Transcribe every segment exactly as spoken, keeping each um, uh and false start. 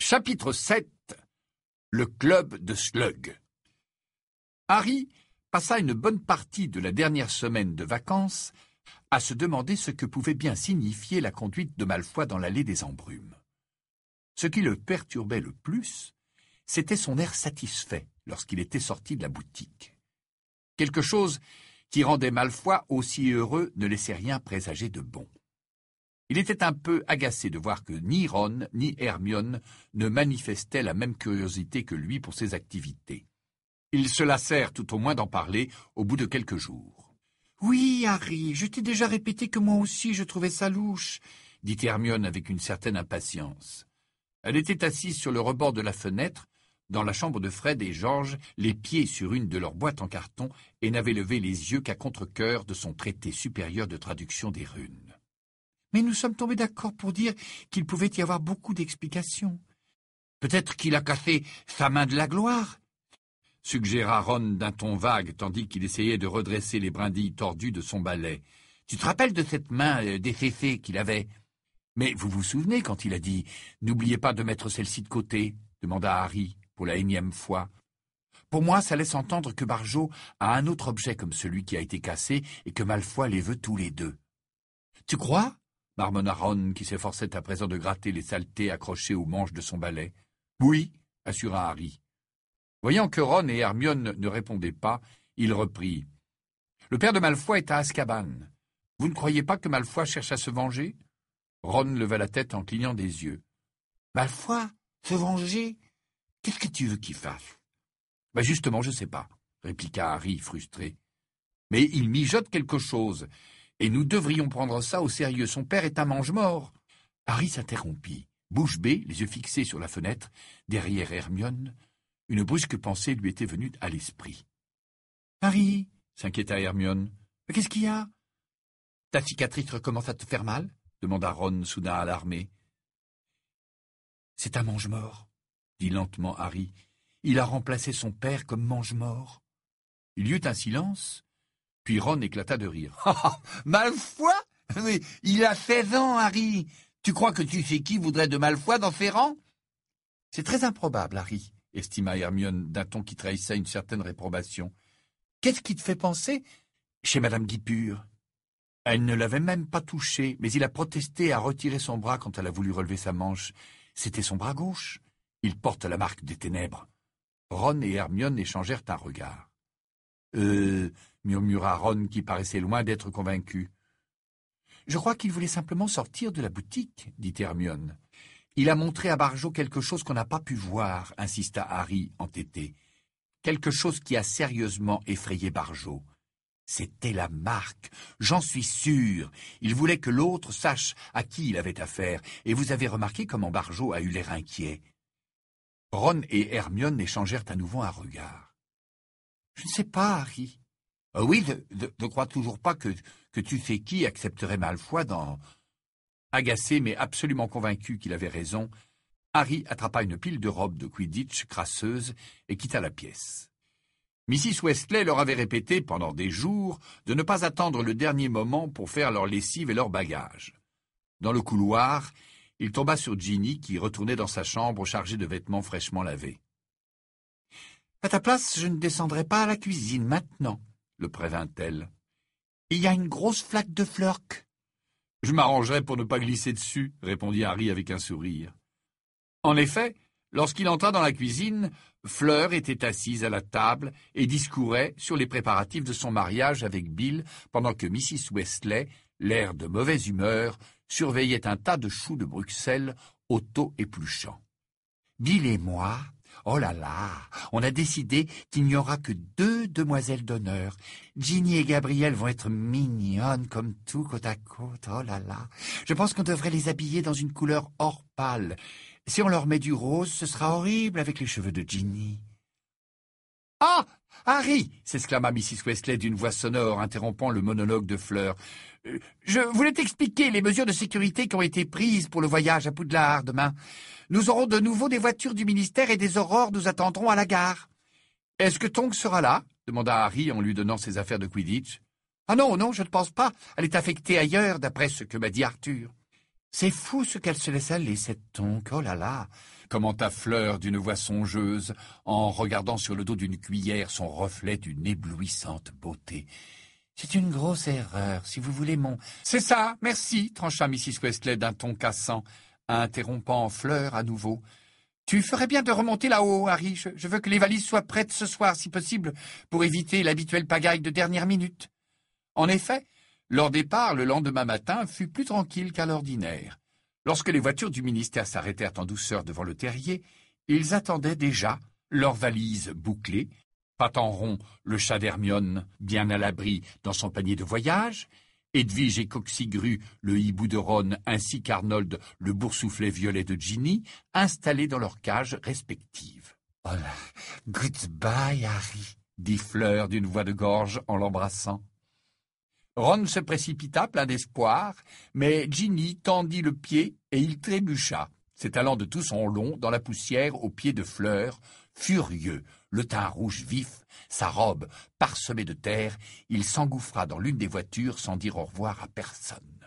Chapitre sept. Le club de Slug. Harry passa une bonne partie de la dernière semaine de vacances à se demander ce que pouvait bien signifier la conduite de Malfoy dans l'allée des embrumes. Ce qui le perturbait le plus, c'était son air satisfait lorsqu'il était sorti de la boutique. Quelque chose qui rendait Malfoy aussi heureux ne laissait rien présager de bon. Il était un peu agacé de voir que ni Ron ni Hermione ne manifestaient la même curiosité que lui pour ses activités. Ils se lassèrent tout au moins d'en parler au bout de quelques jours. « Oui, Harry, je t'ai déjà répété que moi aussi je trouvais ça louche, » dit Hermione avec une certaine impatience. Elle était assise sur le rebord de la fenêtre, dans la chambre de Fred et George, les pieds sur une de leurs boîtes en carton, et n'avait levé les yeux qu'à contre-cœur de son traité supérieur de traduction des runes. « Mais nous sommes tombés d'accord pour dire qu'il pouvait y avoir beaucoup d'explications. Peut-être qu'il a cassé sa main de la gloire, suggéra Ron d'un ton vague, tandis qu'il essayait de redresser les brindilles tordues de son balai. Tu te rappelles de cette main euh, déféfée qu'il avait? Mais vous vous souvenez quand il a dit « N'oubliez pas de mettre celle-ci de côté » demanda Harry pour la énième fois. Pour moi, ça laisse entendre que Barjo a un autre objet comme celui qui a été cassé et que Malfoy les veut tous les deux. Tu crois? Marmonna Ron, qui s'efforçait à présent de gratter les saletés accrochées aux manches de son balai. Oui, assura Harry. Voyant que Ron et Hermione ne répondaient pas, il reprit. Le père de Malfoy est à Azkaban. Vous ne croyez pas que Malfoy cherche à se venger? Ron leva la tête en clignant des yeux. Malfoy? Se venger? Qu'est-ce que tu veux qu'il fasse? Ben justement, je ne sais pas, répliqua Harry, frustré. Mais il mijote quelque chose, et nous devrions prendre ça au sérieux. Son père est un mange-mort. Harry s'interrompit, bouche bée, les yeux fixés sur la fenêtre, derrière Hermione. Une brusque pensée lui était venue à l'esprit. « Harry, s'inquiéta Hermione, qu'est-ce qu'il y a? Ta cicatrice recommence à te faire mal? Demanda Ron, soudain alarmé. C'est un mange-mort, dit lentement Harry. Il a remplacé son père comme mange-mort. Il y eut un silence, puis Ron éclata de rire. « Malfoy? Mais il a seize ans, Harry. Tu crois que tu sais qui voudrait de Malfoy dans ses rangs? » C'est très improbable, Harry, estima Hermione d'un ton qui trahissait une certaine réprobation. Qu'est-ce qui te fait penser chez Madame Guipure? Elle ne l'avait même pas touché, mais il a protesté et a retiré son bras quand elle a voulu relever sa manche. C'était son bras gauche. Il porte la marque des ténèbres. Ron et Hermione échangèrent un regard. Euh, murmura Ron qui paraissait loin d'être convaincu. Je crois qu'il voulait simplement sortir de la boutique, dit Hermione. Il a montré à Barjo quelque chose qu'on n'a pas pu voir, insista Harry, entêté. Quelque chose qui a sérieusement effrayé Barjo. C'était la marque, j'en suis sûr. Il voulait que l'autre sache à qui il avait affaire, et vous avez remarqué comment Barjo a eu l'air inquiet. Ron et Hermione échangèrent à nouveau un regard. « Je ne sais pas, Harry. Euh, »« Oui, je ne crois toujours pas que, que tu sais qui accepterait Malfoy dans... » Agacé mais absolument convaincu qu'il avait raison, Harry attrapa une pile de robes de Quidditch crasseuses et quitta la pièce. missus Weasley leur avait répété pendant des jours de ne pas attendre le dernier moment pour faire leur lessive et leur bagage. Dans le couloir, il tomba sur Ginny qui retournait dans sa chambre chargée de vêtements fraîchement lavés. « À ta place, je ne descendrai pas à la cuisine maintenant, » le prévint-elle. « Il y a une grosse flaque de Flurk. »« Je m'arrangerai pour ne pas glisser dessus, » répondit Harry avec un sourire. En effet, lorsqu'il entra dans la cuisine, Fleur était assise à la table et discourait sur les préparatifs de son mariage avec Bill pendant que missus Weasley, l'air de mauvaise humeur, surveillait un tas de choux de Bruxelles auto-épluchants. « Bill et moi, oh là là, on a décidé qu'il n'y aura que deux demoiselles d'honneur. Ginny et Gabrielle vont être mignonnes comme tout côte à côte, oh là là. Je pense qu'on devrait les habiller dans une couleur or pâle. Si on leur met du rose, ce sera horrible avec les cheveux de Ginny. »« Ah, Harry !» s'exclama missus Weasley d'une voix sonore, interrompant le monologue de Fleur. Euh, « Je voulais t'expliquer les mesures de sécurité qui ont été prises pour le voyage à Poudlard demain. Nous aurons de nouveau des voitures du ministère et des aurores nous attendront à la gare. »« Est-ce que Tonks sera là ?» demanda Harry en lui donnant ses affaires de Quidditch. « Ah non, non, je ne pense pas. Elle est affectée ailleurs, d'après ce que m'a dit Arthur. » C'est fou ce qu'elle se laisse aller, cette tonque, oh là là, commenta Fleur d'une voix songeuse, en regardant sur le dos d'une cuillère son reflet d'une éblouissante beauté. C'est une grosse erreur, si vous voulez mon... C'est ça, merci, trancha missus Wesley d'un ton cassant, interrompant Fleur à nouveau. Tu ferais bien de remonter là-haut, Harry. Je, je veux que les valises soient prêtes ce soir, si possible, pour éviter l'habituelle pagaille de dernière minute. En effet, leur départ le lendemain matin fut plus tranquille qu'à l'ordinaire. Lorsque les voitures du ministère s'arrêtèrent en douceur devant le terrier, ils attendaient déjà, leurs valises bouclées, Patenron, le chat d'Hermione, bien à l'abri dans son panier de voyage, Edwige et Coxigru, le hibou de Ron, ainsi qu'Arnold, le boursouflet violet de Ginny, installés dans leurs cages respectives. « Oh là, goodbye, Harry !» dit Fleur d'une voix de gorge en l'embrassant. Ron se précipita plein d'espoir, mais Ginny tendit le pied et il trébucha, s'étalant de tout son long dans la poussière aux pieds de Fleur. Furieux, le teint rouge vif, sa robe parsemée de terre, il s'engouffra dans l'une des voitures sans dire au revoir à personne.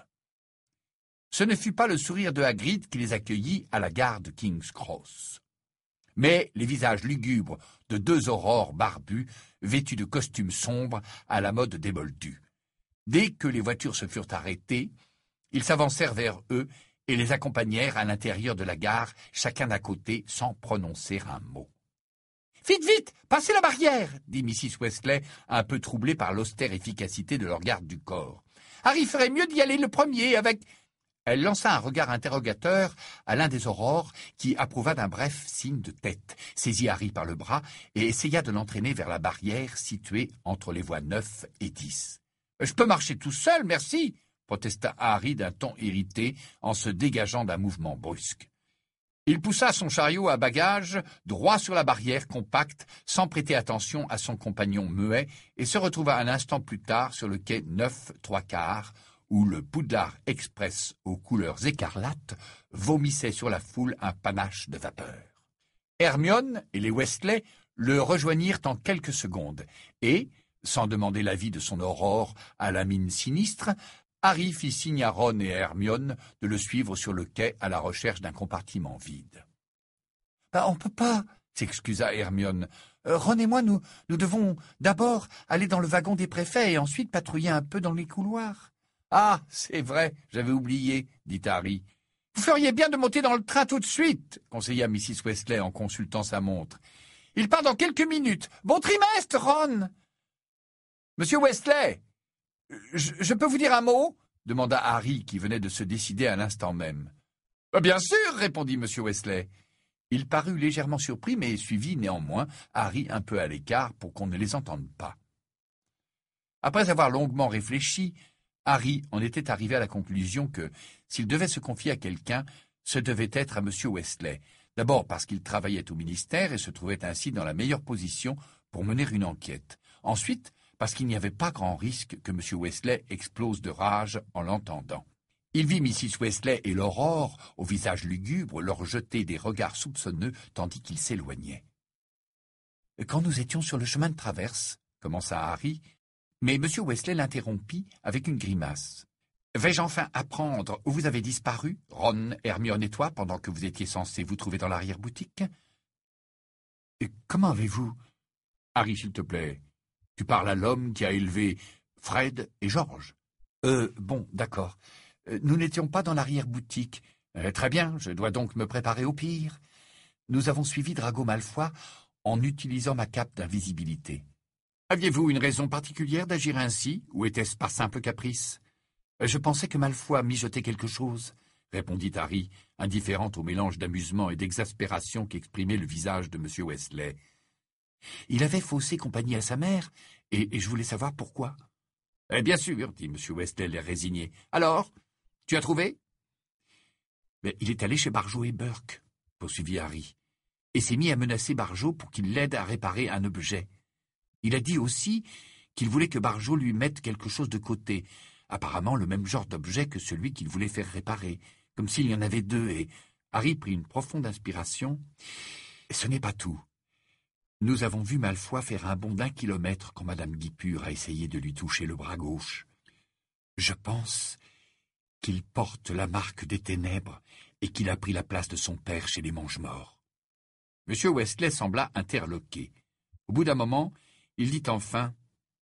Ce ne fut pas le sourire de Hagrid qui les accueillit à la gare de King's Cross, mais les visages lugubres de deux aurores barbues, vêtus de costumes sombres à la mode des moldus. Dès que les voitures se furent arrêtées, ils s'avancèrent vers eux et les accompagnèrent à l'intérieur de la gare, chacun d'un côté, sans prononcer un mot. « Vite, vite, passez la barrière !» dit missus Wesley, un peu troublée par l'austère efficacité de leur garde du corps. « Harry ferait mieux d'y aller le premier avec... » Elle lança un regard interrogateur à l'un des aurores qui approuva d'un bref signe de tête, saisit Harry par le bras et essaya de l'entraîner vers la barrière située entre les voies neuf et dix. « Je peux marcher tout seul, merci !» protesta Harry d'un ton irrité en se dégageant d'un mouvement brusque. Il poussa son chariot à bagages droit sur la barrière compacte, sans prêter attention à son compagnon muet, et se retrouva un instant plus tard sur le quai neuf trois quarts, où le Poudlard Express aux couleurs écarlates vomissait sur la foule un panache de vapeur. Hermione et les Weasley le rejoignirent en quelques secondes, et, sans demander l'avis de son aurore à la mine sinistre, Harry fit signe à Ron et à Hermione de le suivre sur le quai à la recherche d'un compartiment vide. Ben, « On ne peut pas, » s'excusa Hermione. Euh, « Ron et moi, nous, nous devons d'abord aller dans le wagon des préfets et ensuite patrouiller un peu dans les couloirs. »« Ah, c'est vrai, j'avais oublié, » dit Harry. « Vous feriez bien de monter dans le train tout de suite, » conseilla missus Wesley en consultant sa montre. « Il part dans quelques minutes. Bon trimestre, Ron !»« Monsieur Wesley !»« Je, je peux vous dire un mot ?» demanda Harry, qui venait de se décider à l'instant même. « Bien sûr !» répondit monsieur Wesley. Il parut légèrement surpris, mais suivit néanmoins Harry un peu à l'écart pour qu'on ne les entende pas. Après avoir longuement réfléchi, Harry en était arrivé à la conclusion que, s'il devait se confier à quelqu'un, ce devait être à monsieur Wesley, d'abord parce qu'il travaillait au ministère et se trouvait ainsi dans la meilleure position pour mener une enquête. Ensuite, parce qu'il n'y avait pas grand risque que monsieur Wesley explose de rage en l'entendant. Il vit missus Wesley et l'Aurore, au visage lugubre, leur jeter des regards soupçonneux tandis qu'ils s'éloignaient. « Quand nous étions sur le chemin de traverse, » commença Harry, mais monsieur Wesley l'interrompit avec une grimace. « Vais-je enfin apprendre où vous avez disparu, Ron, Hermione et toi, pendant que vous étiez censés vous trouver dans l'arrière-boutique ?»« Comment avez-vous... »« Harry, s'il te plaît. Tu parles à l'homme qui a élevé Fred et George. »« Euh, bon, d'accord. Nous n'étions pas dans l'arrière-boutique. Euh, très bien, je dois donc me préparer au pire. Nous avons suivi Drago Malfoy en utilisant ma cape d'invisibilité. »« Aviez-vous une raison particulière d'agir ainsi, ou était-ce par simple caprice ?»« Je pensais que Malfoy mijotait quelque chose, » répondit Harry, indifférent au mélange d'amusement et d'exaspération qu'exprimait le visage de monsieur Wesley. « Il avait faussé compagnie à sa mère, et, et je voulais savoir pourquoi. »« Eh bien sûr, » dit monsieur Wesley, l'air résigné. « Alors, tu as trouvé ?»« Mais il est allé chez Barjo et Burke, » poursuivit Harry, et s'est mis à menacer Barjo pour qu'il l'aide à réparer un objet. Il a dit aussi qu'il voulait que Barjo lui mette quelque chose de côté, apparemment le même genre d'objet que celui qu'il voulait faire réparer, comme s'il y en avait deux, et Harry prit une profonde inspiration. « Ce n'est pas tout. Nous avons vu Malfoy faire un bond d'un kilomètre quand madame Guipure a essayé de lui toucher le bras gauche. Je pense qu'il porte la marque des ténèbres et qu'il a pris la place de son père chez les mange-morts. Monsieur Wesley sembla interloqué. Au bout d'un moment, il dit enfin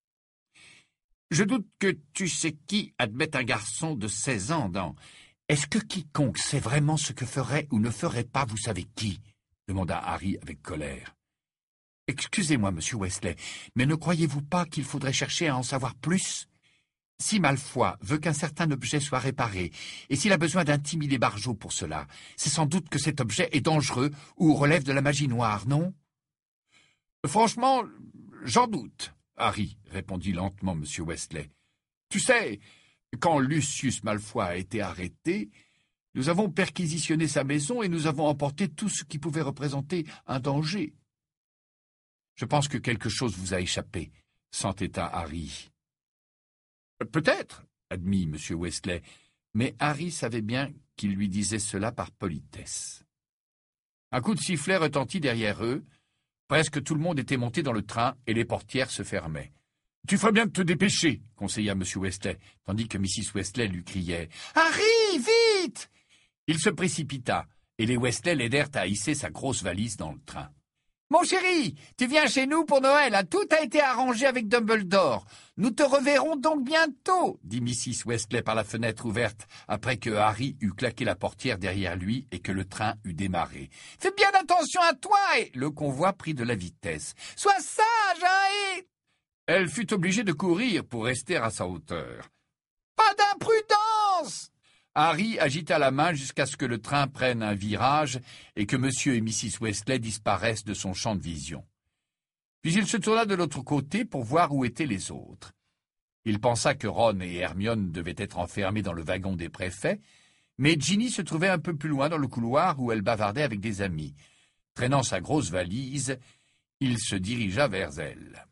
« Je doute que tu sais qui admette un garçon de seize ans dans... » « Est-ce que quiconque sait vraiment ce que ferait ou ne ferait pas, vous savez qui ?» demanda Harry avec colère. « Excusez-moi, monsieur Wesley, mais ne croyez-vous pas qu'il faudrait chercher à en savoir plus ? Si Malfoy veut qu'un certain objet soit réparé, et s'il a besoin d'intimider Barjo pour cela, c'est sans doute que cet objet est dangereux ou relève de la magie noire, non ?»« Franchement, j'en doute, Harry, » répondit lentement monsieur Wesley. « Tu sais, quand Lucius Malfoy a été arrêté, nous avons perquisitionné sa maison et nous avons emporté tout ce qui pouvait représenter un danger. »« Je pense que quelque chose vous a échappé, » s'entêta Harry. « Peut-être, » admit monsieur Wesley, mais Harry savait bien qu'il lui disait cela par politesse. Un coup de sifflet retentit derrière eux. Presque tout le monde était monté dans le train et les portières se fermaient. « Tu ferais bien de te dépêcher, » conseilla monsieur Wesley, tandis que missus Wesley lui criait « Harry, vite !» Il se précipita, et les Wesley l'aidèrent à hisser sa grosse valise dans le train. « Mon chéri, tu viens chez nous pour Noël, hein, tout a été arrangé avec Dumbledore. Nous te reverrons donc bientôt, » dit missus Wesley par la fenêtre ouverte, après que Harry eut claqué la portière derrière lui et que le train eut démarré. « Fais bien attention à toi !» et le convoi prit de la vitesse. « Sois sage, hein, et... » Elle fut obligée de courir pour rester à sa hauteur. « Pas d'imprudence !» Harry agita la main jusqu'à ce que le train prenne un virage et que monsieur et missus Wesley disparaissent de son champ de vision. Puis il se tourna de l'autre côté pour voir où étaient les autres. Il pensa que Ron et Hermione devaient être enfermés dans le wagon des préfets, mais Ginny se trouvait un peu plus loin dans le couloir où elle bavardait avec des amis. Traînant sa grosse valise, il se dirigea vers elle.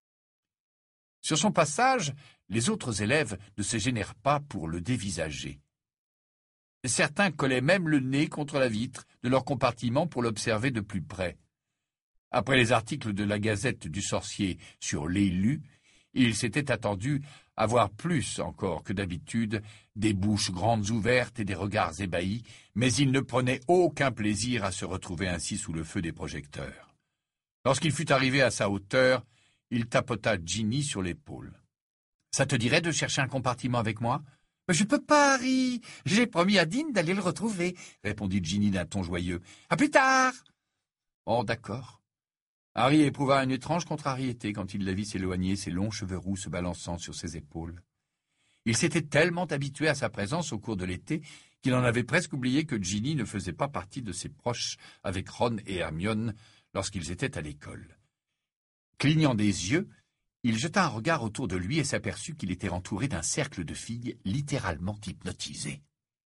Sur son passage, les autres élèves ne se gênèrent pas pour le dévisager. Certains collaient même le nez contre la vitre de leur compartiment pour l'observer de plus près. Après les articles de la Gazette du Sorcier sur l'élu, il s'était attendu à voir plus encore que d'habitude des bouches grandes ouvertes et des regards ébahis, mais il ne prenait aucun plaisir à se retrouver ainsi sous le feu des projecteurs. Lorsqu'il fut arrivé à sa hauteur, il tapota Ginny sur l'épaule. « Ça te dirait de chercher un compartiment avec moi ?»« Je ne peux pas, Harry. J'ai promis à Dean d'aller le retrouver, » répondit Ginny d'un ton joyeux. « À plus tard !»« Oh, d'accord. » Harry éprouva une étrange contrariété quand il la vit s'éloigner, ses longs cheveux roux se balançant sur ses épaules. Il s'était tellement habitué à sa présence au cours de l'été qu'il en avait presque oublié que Ginny ne faisait pas partie de ses proches avec Ron et Hermione lorsqu'ils étaient à l'école. Clignant des yeux, il jeta un regard autour de lui et s'aperçut qu'il était entouré d'un cercle de filles littéralement hypnotisées.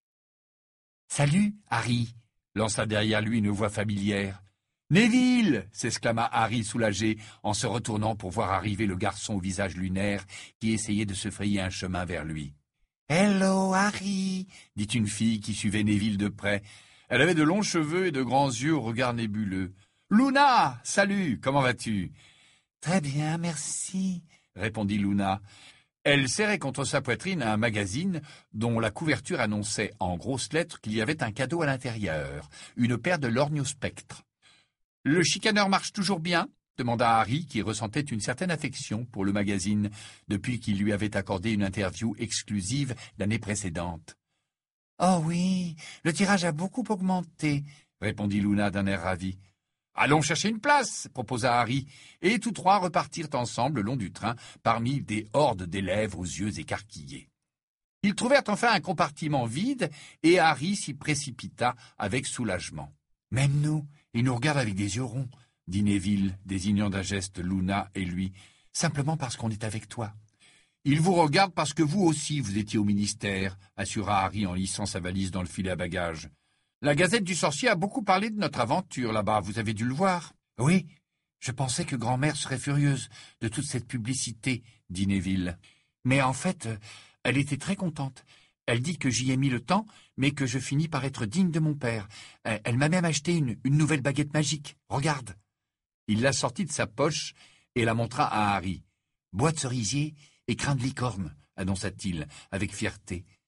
« Salut, Harry !» lança derrière lui une voix familière. « Neville !» s'exclama Harry soulagé en se retournant pour voir arriver le garçon au visage lunaire qui essayait de se frayer un chemin vers lui. « Hello, Harry !» dit une fille qui suivait Neville de près. Elle avait de longs cheveux et de grands yeux au regard nébuleux. « Luna, salut, comment vas-tu ?»« Très bien, merci, » répondit Luna. Elle serrait contre sa poitrine un magazine dont la couverture annonçait en grosses lettres qu'il y avait un cadeau à l'intérieur, une paire de lorgnospectres. « Le chicaneur marche toujours bien ?» demanda Harry, qui ressentait une certaine affection pour le magazine depuis qu'il lui avait accordé une interview exclusive l'année précédente. « Oh oui, le tirage a beaucoup augmenté, » répondit Luna d'un air ravi. « Allons chercher une place, » proposa Harry, et tous trois repartirent ensemble le long du train parmi des hordes d'élèves aux yeux écarquillés. Ils trouvèrent enfin un compartiment vide et Harry s'y précipita avec soulagement. « Même nous, ils nous regardent avec des yeux ronds, » dit Neville, désignant d'un geste Luna et lui, « simplement parce qu'on est avec toi. »« Ils vous regardent parce que vous aussi vous étiez au ministère, » assura Harry en lissant sa valise dans le filet à bagages. « La Gazette du Sorcier a beaucoup parlé de notre aventure là-bas, vous avez dû le voir. »« Oui, je pensais que grand-mère serait furieuse de toute cette publicité, » dit Neville. « Mais en fait, elle était très contente. Elle dit que j'y ai mis le temps, mais que je finis par être digne de mon père. Elle m'a même acheté une, une nouvelle baguette magique. Regarde. » Il la sortit de sa poche et la montra à Harry. « Bois de cerisier et crin de licorne, » annonça-t-il avec fierté.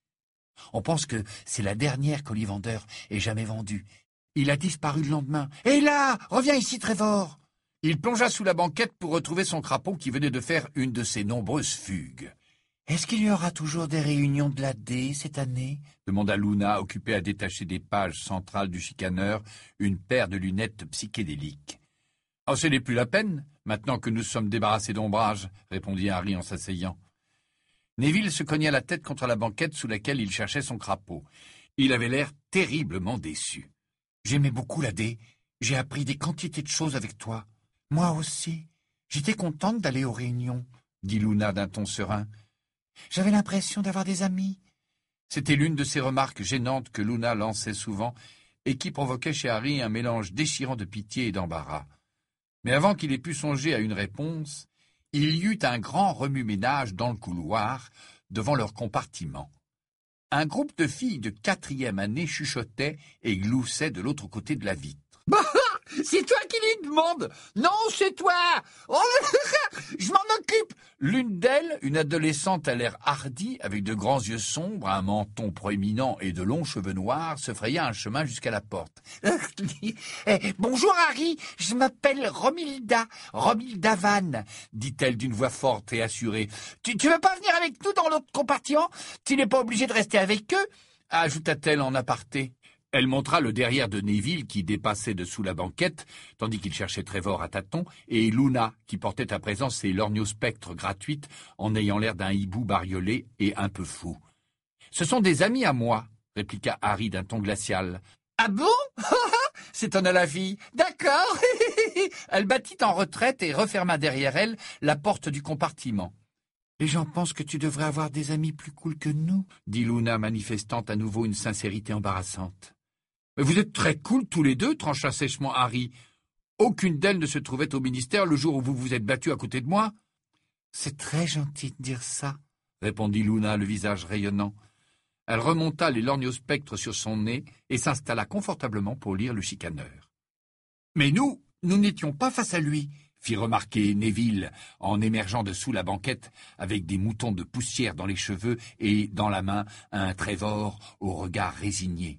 On pense que c'est la dernière qu'Ollivander ait jamais vendue. Il a disparu le lendemain. « Et là, reviens ici, Trevor !» Il plongea sous la banquette pour retrouver son crapaud qui venait de faire une de ses nombreuses fugues. « Est-ce qu'il y aura toujours des réunions de l'A D cette année ?» demanda Luna, occupée à détacher des pages centrales du chicaneur une paire de lunettes psychédéliques. « Oh, ce n'est plus la peine, maintenant que nous sommes débarrassés d'ombrage, » répondit Harry en s'asseyant. Neville se cogna la tête contre la banquette sous laquelle il cherchait son crapaud. Il avait l'air terriblement déçu. « J'aimais beaucoup l'A D. J'ai appris des quantités de choses avec toi. »« Moi aussi. J'étais contente d'aller aux réunions, » dit Luna d'un ton serein. « J'avais l'impression d'avoir des amis. » C'était l'une de ces remarques gênantes que Luna lançait souvent et qui provoquait chez Harry un mélange déchirant de pitié et d'embarras. Mais avant qu'il ait pu songer à une réponse, il y eut un grand remue-ménage dans le couloir, devant leur compartiment. Un groupe de filles de quatrième année chuchotait et gloussait de l'autre côté de la vitre. Bah, c'est toi qui lui demande. Non, c'est toi. Oh, je m'en occupe. L'une d'elles, une adolescente à l'air hardi, avec de grands yeux sombres, un menton proéminent et de longs cheveux noirs, se fraya un chemin jusqu'à la porte. Eh, bonjour Harry, je m'appelle Romilda, Romilda Van, dit-elle d'une voix forte et assurée. Tu, tu veux pas venir avec nous dans l'autre compartiment? Tu n'es pas obligé de rester avec eux, ajouta-t-elle en aparté. Elle montra le derrière de Neville qui dépassait dessous la banquette, tandis qu'il cherchait Trevor à tâtons, et Luna qui portait à présent ses lorgnospectres gratuites en ayant l'air d'un hibou bariolé et un peu fou. « Ce sont des amis à moi, » répliqua Harry d'un ton glacial. « Ah bon ?» s'étonna la fille. « D'accord. » Elle battit en retraite et referma derrière elle la porte du compartiment. « Les gens pensent que tu devrais avoir des amis plus cool que nous, » dit Luna, manifestant à nouveau une sincérité embarrassante. « Vous êtes très cool tous les deux, » trancha sèchement Harry. « Aucune d'elles ne se trouvait au ministère le jour où vous vous êtes battus à côté de moi. »« C'est très gentil de dire ça, » répondit Luna, le visage rayonnant. Elle remonta les lorgnospectres sur son nez et s'installa confortablement pour lire le chicaneur. « Mais nous, nous n'étions pas face à lui, » fit remarquer Neville, en émergeant de sous la banquette, avec des moutons de poussière dans les cheveux et, dans la main, un Trevor au regard résigné.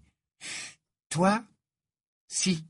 « Toi? Si.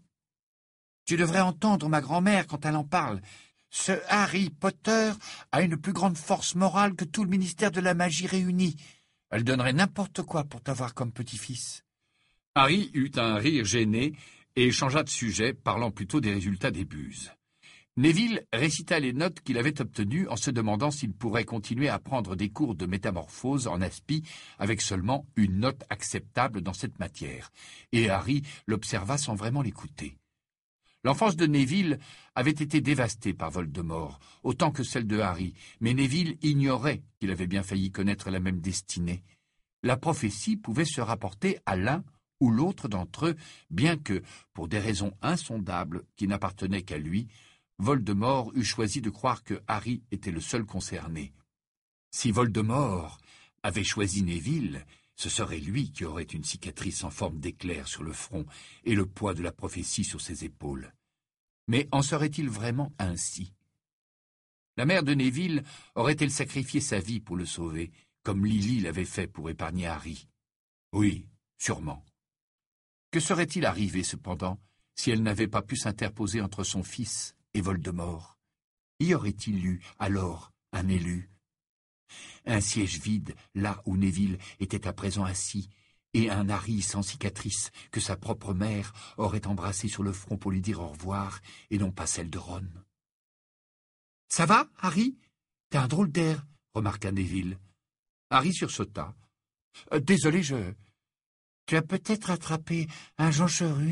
Tu devrais entendre ma grand-mère quand elle en parle. Ce Harry Potter a une plus grande force morale que tout le ministère de la magie réuni. Elle donnerait n'importe quoi pour t'avoir comme petit-fils. » Harry eut un rire gêné et changea de sujet, parlant plutôt des résultats des buses. Neville récita les notes qu'il avait obtenues en se demandant s'il pourrait continuer à prendre des cours de métamorphose en aspi avec seulement une note acceptable dans cette matière, et Harry l'observa sans vraiment l'écouter. L'enfance de Neville avait été dévastée par Voldemort, autant que celle de Harry, mais Neville ignorait qu'il avait bien failli connaître la même destinée. La prophétie pouvait se rapporter à l'un ou l'autre d'entre eux, bien que, pour des raisons insondables qui n'appartenaient qu'à lui, Voldemort eût choisi de croire que Harry était le seul concerné. Si Voldemort avait choisi Neville, ce serait lui qui aurait une cicatrice en forme d'éclair sur le front et le poids de la prophétie sur ses épaules. Mais en serait-il vraiment ainsi? La mère de Neville aurait-elle sacrifié sa vie pour le sauver, comme Lily l'avait fait pour épargner Harry? Oui, sûrement. Que serait-il arrivé, cependant, si elle n'avait pas pu s'interposer entre son fils et Voldemort? Y aurait-il eu, alors, un élu? Un siège vide, là où Neville était à présent assis, et un Harry sans cicatrice que sa propre mère aurait embrassé sur le front pour lui dire au revoir, et non pas celle de Ron. « Ça va, Harry? T'as un drôle d'air, » remarqua Neville. Harry sursauta. Euh, « Désolé, je... »« Tu as peut-être attrapé un jonche-ruine »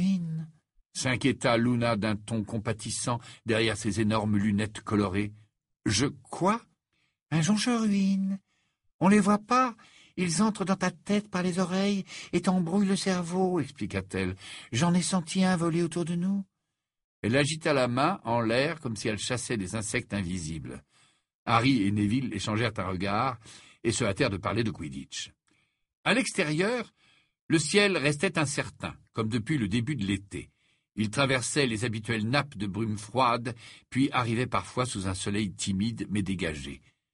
s'inquiéta Luna d'un ton compatissant derrière ses énormes lunettes colorées. « Je... quoi ?»« Un jonche-ruine. On les voit pas. Ils entrent dans ta tête par les oreilles et t'embrouillent le cerveau, » expliqua-t-elle. « J'en ai senti un voler autour de nous. » Elle agita la main en l'air comme si elle chassait des insectes invisibles. Harry et Neville échangèrent un regard et se hâtèrent de parler de Quidditch. À l'extérieur, le ciel restait incertain, comme depuis le début de l'été. Il traversait les habituelles nappes de brume froide, puis arrivait parfois sous un soleil timide mais dégagé.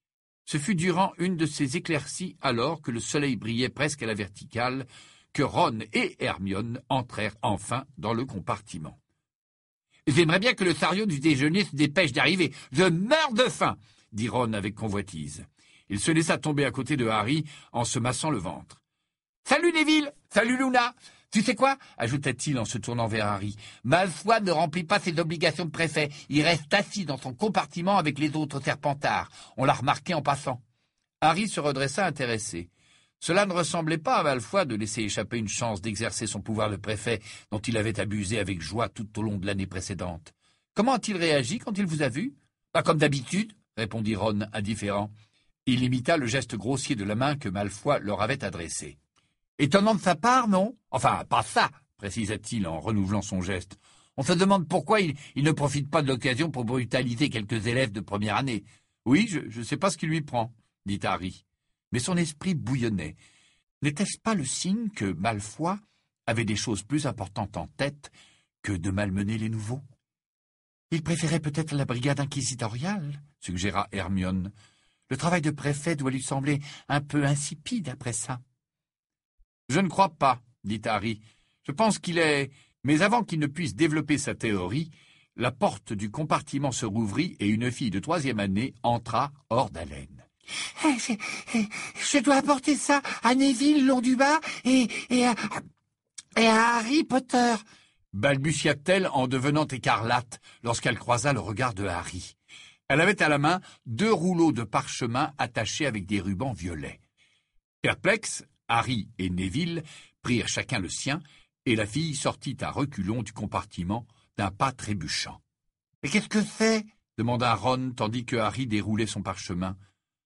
Ce fut durant une de ces éclaircies, alors que le soleil brillait presque à la verticale, que Ron et Hermione entrèrent enfin dans le compartiment. « J'aimerais bien que le chariot du déjeuner se dépêche d'arriver. Je meurs de faim !» dit Ron avec convoitise. Il se laissa tomber à côté de Harry en se massant le ventre. « Salut Neville! Salut Luna! Tu sais quoi ?» ajouta-t-il en se tournant vers Harry. « Malfoy ne remplit pas ses obligations de préfet. Il reste assis dans son compartiment avec les autres Serpentards. On l'a remarqué en passant. » Harry se redressa intéressé. Cela ne ressemblait pas à Malfoy de laisser échapper une chance d'exercer son pouvoir de préfet dont il avait abusé avec joie tout au long de l'année précédente. « Comment a-t-il réagi quand il vous a vu ?»« Pas comme d'habitude, » répondit Ron, indifférent. Il imita le geste grossier de la main que Malfoy leur avait adressé. « Étonnant de sa part, non ? Enfin, pas ça, précisa-t-il en renouvelant son geste. On se demande pourquoi il, il ne profite pas de l'occasion pour brutaliser quelques élèves de première année. Oui, je ne sais pas ce qui lui prend, dit Harry. Mais son esprit bouillonnait. N'était-ce pas le signe que Malfoy avait des choses plus importantes en tête que de malmener les nouveaux ? Il préférait peut-être la brigade inquisitoriale, suggéra Hermione. Le travail de préfet doit lui sembler un peu insipide après ça. Je ne crois pas, dit Harry. Je pense qu'il est... Mais avant qu'il ne puisse développer sa théorie, la porte du compartiment se rouvrit et une fille de troisième année entra hors d'haleine. Je, je dois apporter ça à Neville Londubat et, et, à, et à Harry Potter, balbutia-t-elle en devenant écarlate lorsqu'elle croisa le regard de Harry. Elle avait à la main deux rouleaux de parchemin attachés avec des rubans violets. Perplexes, Harry et Neville prirent chacun le sien, et la fille sortit à reculons du compartiment d'un pas trébuchant. « Mais qu'est-ce que c'est ?» demanda Ron, tandis que Harry déroulait son parchemin.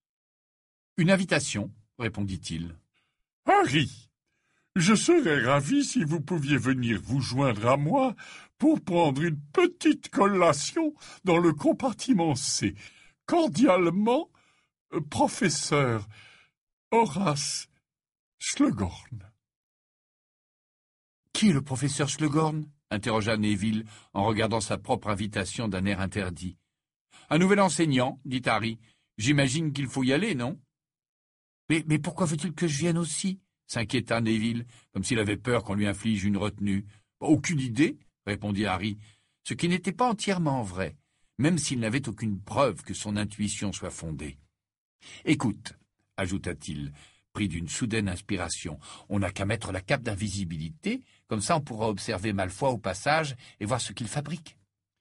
« Une invitation, » répondit-il. « Harry, je serais ravi si vous pouviez venir vous joindre à moi pour prendre une petite collation dans le compartiment C. Cordialement, professeur Horace Slughorn. » « Qui est le professeur Slughorn ?» interrogea Neville en regardant sa propre invitation d'un air interdit. « Un nouvel enseignant, dit Harry. J'imagine qu'il faut y aller, non ?»« Mais, mais pourquoi veut-il que je vienne aussi ?» s'inquiéta Neville, comme s'il avait peur qu'on lui inflige une retenue. « Aucune idée, » répondit Harry, ce qui n'était pas entièrement vrai, même s'il n'avait aucune preuve que son intuition soit fondée. « Écoute, » ajouta-t-il, pris d'une soudaine inspiration, « on n'a qu'à mettre la cape d'invisibilité, comme ça on pourra observer Malfoy au passage et voir ce qu'il fabrique. »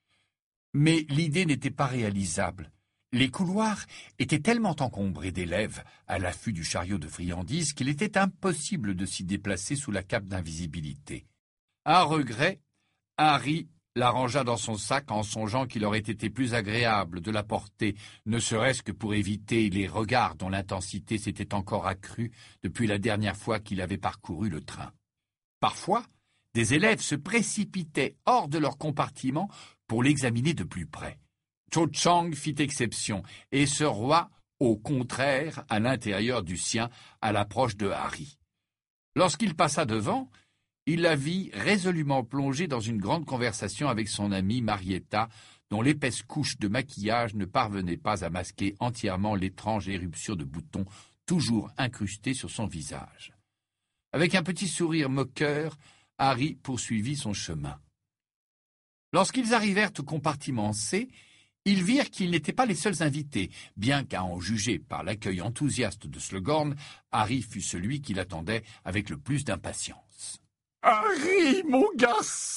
Mais l'idée n'était pas réalisable. Les couloirs étaient tellement encombrés d'élèves à l'affût du chariot de friandises qu'il était impossible de s'y déplacer sous la cape d'invisibilité. À regret, Harry la rangea dans son sac en songeant qu'il aurait été plus agréable de la porter, ne serait-ce que pour éviter les regards dont l'intensité s'était encore accrue depuis la dernière fois qu'il avait parcouru le train. Parfois, des élèves se précipitaient hors de leur compartiment pour l'examiner de plus près. Cho Chang fit exception et se rua, au contraire, à l'intérieur du sien, à l'approche de Harry. Lorsqu'il passa devant, il la vit résolument plongée dans une grande conversation avec son amie Marietta, dont l'épaisse couche de maquillage ne parvenait pas à masquer entièrement l'étrange éruption de boutons toujours incrustés sur son visage. Avec un petit sourire moqueur, Harry poursuivit son chemin. Lorsqu'ils arrivèrent au compartiment C, ils virent qu'ils n'étaient pas les seuls invités, bien qu'à en juger par l'accueil enthousiaste de Slughorn, Harry fut celui qui l'attendait avec le plus d'impatience. « Harry, mon garçon !»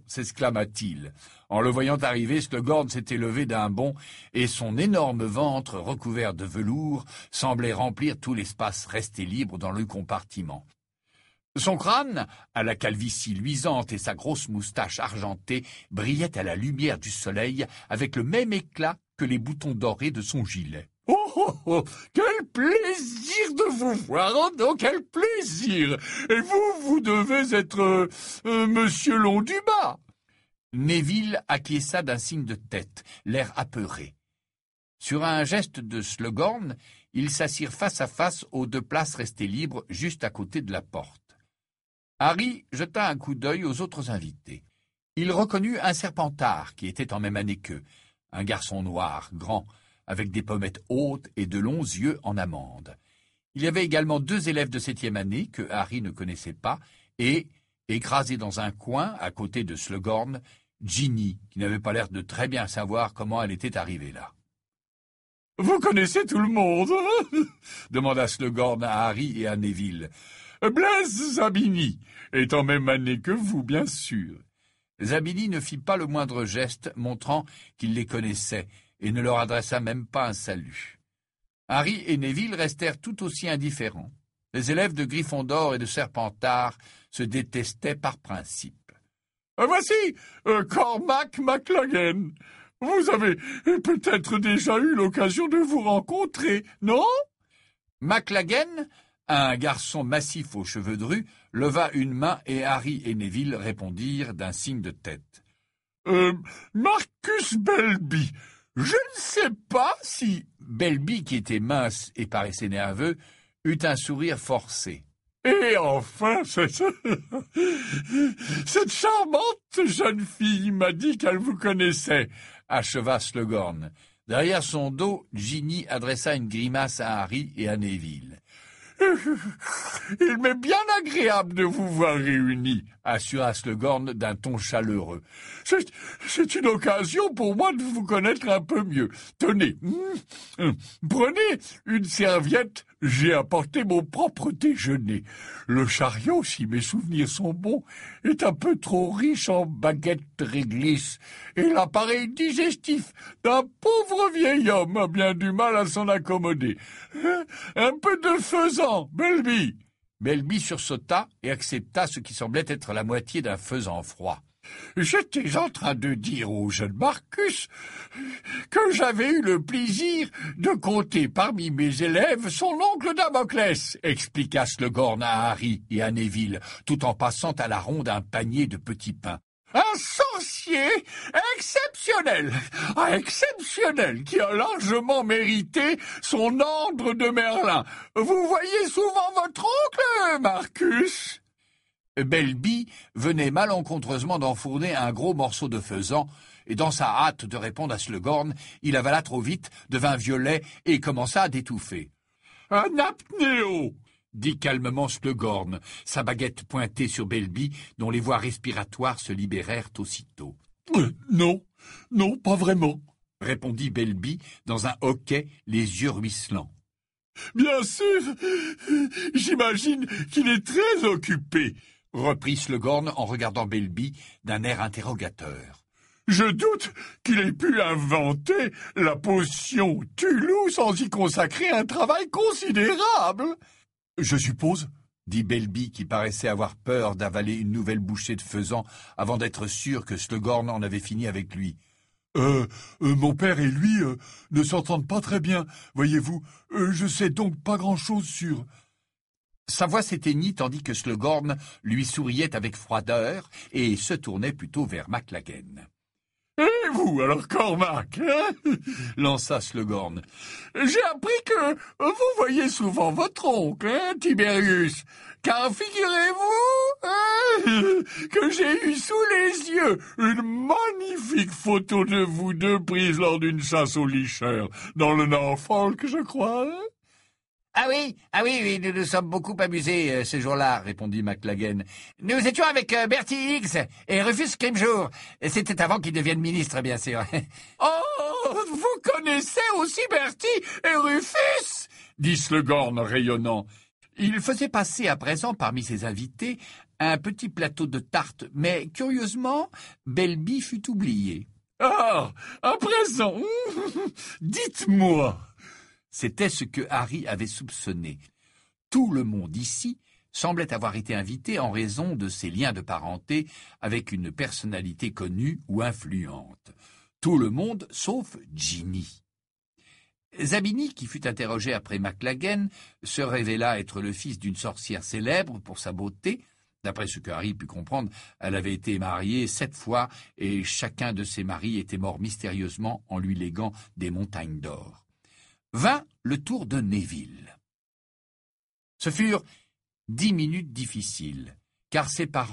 s'exclama-t-il. En le voyant arriver, Slughorn s'était levé d'un bond et son énorme ventre, recouvert de velours, semblait remplir tout l'espace resté libre dans le compartiment. Son crâne, à la calvitie luisante et sa grosse moustache argentée, brillaient à la lumière du soleil avec le même éclat que les boutons dorés de son gilet. « Oh, oh, oh, quel plaisir de vous voir, oh non, quel plaisir! Et vous, vous devez être euh, euh, Monsieur Londubat. » Neville acquiesça d'un signe de tête, l'air apeuré. Sur un geste de Slughorn, ils s'assirent face à face aux deux places restées libres juste à côté de la porte. Harry jeta un coup d'œil aux autres invités. Il reconnut un Serpentard qui était en même année qu'eux, un garçon noir, grand, avec des pommettes hautes et de longs yeux en amande. Il y avait également deux élèves de septième année que Harry ne connaissait pas, et, écrasé dans un coin, à côté de Slughorn, Ginny, qui n'avait pas l'air de très bien savoir comment elle était arrivée là. « Vous connaissez tout le monde, hein ?» demanda Slughorn à Harry et à Neville. « Blaise Zabini est en même année que vous, bien sûr. » Zabini ne fit pas le moindre geste, montrant qu'il les connaissait, et ne leur adressa même pas un salut. Harry et Neville restèrent tout aussi indifférents. Les élèves de Gryffondor et de Serpentard se détestaient par principe. « Voici euh, Cormac McLaggen. Vous avez peut-être déjà eu l'occasion de vous rencontrer, non ?» McLaggen, un garçon massif aux cheveux drus, leva une main et Harry et Neville répondirent d'un signe de tête. Euh, « Marcus Belby. Je ne sais pas si... » Belby, qui était mince et paraissait nerveux, eut un sourire forcé. « Et enfin, cette... cette charmante jeune fille m'a dit qu'elle vous connaissait, » acheva Slughorn. Derrière son dos, Ginny adressa une grimace à Harry et à Neville. « Il m'est bien agréable de vous voir réunis, » assura Slughorn d'un ton chaleureux. C'est, c'est une occasion pour moi de vous connaître un peu mieux. Tenez, prenez une serviette, j'ai apporté mon propre déjeuner. Le chariot, si mes souvenirs sont bons, est un peu trop riche en baguettes réglisse, et l'appareil digestif d'un pauvre vieil homme a bien du mal à s'en accommoder. Un peu de faisan, Belby. Belby sursauta et accepta ce qui semblait être la moitié d'un faisan froid. J'étais en train de dire au jeune Marcus que j'avais eu le plaisir de compter parmi mes élèves son oncle Damoclès, expliqua Slughorn à Harry et à Neville, tout en passant à la ronde un panier de petits pains. Un sorcier exceptionnel, un exceptionnel qui a largement mérité son ordre de Merlin. Vous voyez souvent votre oncle, Marcus ? Belby venait malencontreusement d'enfourner un gros morceau de faisan, et dans sa hâte de répondre à Slughorn, il avala trop vite, devint violet et commença à d'étouffer. « Un apnéo !» dit calmement Slughorn, sa baguette pointée sur Belby, dont les voies respiratoires se libérèrent aussitôt. Euh, « Non, non, pas vraiment, » répondit Belby dans un hoquet, les yeux ruisselants. « Bien sûr, j'imagine qu'il est très occupé, » reprit Slughorn en regardant Belby d'un air interrogateur. « Je doute qu'il ait pu inventer la potion Tulou sans y consacrer un travail considérable. » « Je suppose, » dit Belby, qui paraissait avoir peur d'avaler une nouvelle bouchée de faisan avant d'être sûr que Slughorn en avait fini avec lui. Euh, euh, mon père et lui euh, ne s'entendent pas très bien, voyez-vous. Euh, je sais donc pas grand-chose sur... » Sa voix s'éteignit tandis que Slughorn lui souriait avec froideur et se tournait plutôt vers McLaggen. « Et vous, alors, Cormac, hein ?» lança Slughorn. « J'ai appris que vous voyez souvent votre oncle, hein, Tiberius, car figurez-vous hein, que j'ai eu sous les yeux une magnifique photo de vous deux prise lors d'une chasse aux licheurs, dans le Norfolk, je crois. Hein » Ah oui, ah oui, oui, nous nous sommes beaucoup amusés euh, ce jour-là, répondit McLaggen. Nous étions avec euh, Bertie Higgs et Rufus Scrimgeour. C'était avant qu'il devienne ministre, bien sûr. Oh, vous connaissez aussi Bertie et Rufus, dit Slughorn rayonnant. Il faisait passer à présent parmi ses invités un petit plateau de tartes, mais curieusement, Belby fut oublié. Ah, à présent, dites-moi. C'était ce que Harry avait soupçonné. Tout le monde ici semblait avoir été invité en raison de ses liens de parenté avec une personnalité connue ou influente. Tout le monde sauf Ginny. Zabini, qui fut interrogé après McLaggen, se révéla être le fils d'une sorcière célèbre pour sa beauté. D'après ce que Harry put comprendre, elle avait été mariée sept fois et chacun de ses maris était mort mystérieusement en lui léguant des montagnes d'or. Vint le tour de Neville. Ce furent dix minutes difficiles, car ses parents,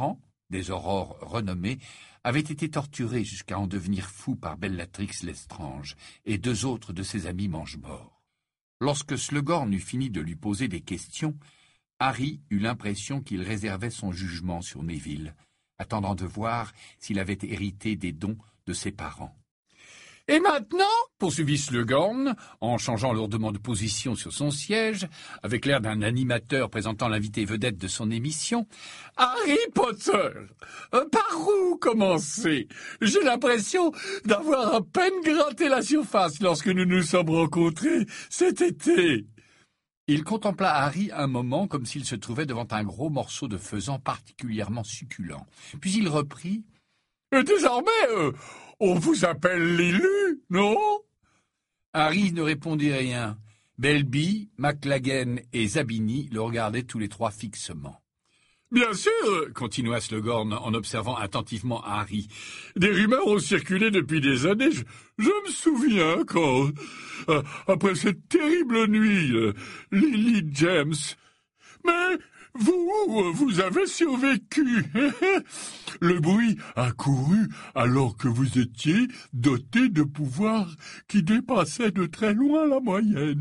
des aurores renommées, avait été torturé jusqu'à en devenir fou par Bellatrix Lestrange et deux autres de ses amis mange-morts. Lorsque Slughorn eut fini de lui poser des questions, Harry eut l'impression qu'il réservait son jugement sur Neville, attendant de voir s'il avait hérité des dons de ses parents. « Et maintenant, poursuivit Slughorn, en changeant lourdement de position sur son siège, avec l'air d'un animateur présentant l'invité vedette de son émission, « Harry Potter, par où commencer? J'ai l'impression d'avoir à peine gratté la surface lorsque nous nous sommes rencontrés cet été. » Il contempla Harry un moment comme s'il se trouvait devant un gros morceau de faisan particulièrement succulent. Puis il reprit. « Désormais, euh, on vous appelle l'élu, non ?» Harry ne répondit rien. Belby, McLaggen et Zabini le regardaient tous les trois fixement. « Bien sûr, continua Slughorn en observant attentivement Harry, des rumeurs ont circulé depuis des années. Je, je me souviens quand, euh, après cette terrible nuit, euh, Lily James. Mais vous, vous avez survécu. Le bruit a couru alors que vous étiez doté de pouvoirs qui dépassaient de très loin la moyenne. »